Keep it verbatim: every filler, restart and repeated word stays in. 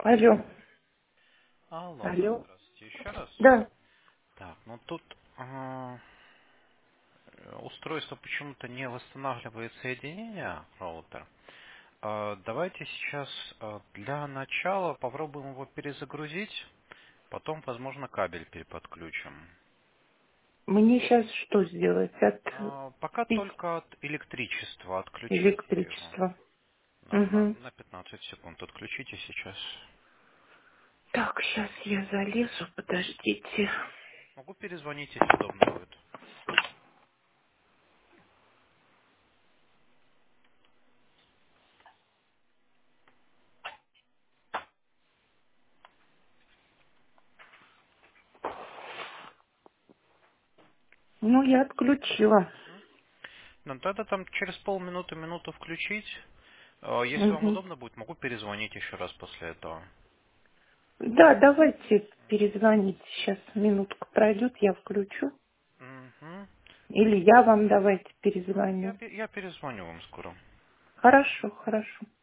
Алло. Алло, Алло. здравствуйте еще раз. Да. Так, ну тут а, устройство почему-то не восстанавливает соединение, роутер. А, давайте сейчас а, для начала попробуем его перезагрузить, потом, возможно, кабель переподключим. Мне сейчас что сделать? А, пока Отпить только от электричества отключите его. электричество. Да, на, Угу. на пятнадцать секунд отключите сейчас. Так, сейчас я залезу, подождите. Могу перезвонить, если удобно будет. Ну, я отключила. Ну, тогда там через полминуты, минуту включить. Э, Если вам Угу. удобно будет, могу перезвонить еще раз после этого. Да, давайте перезвоните. Сейчас минутка пройдет, я включу. Мгм. Или я вам давайте Ну, я, перезвоню. пе- я перезвоню вам скоро. Хорошо, хорошо.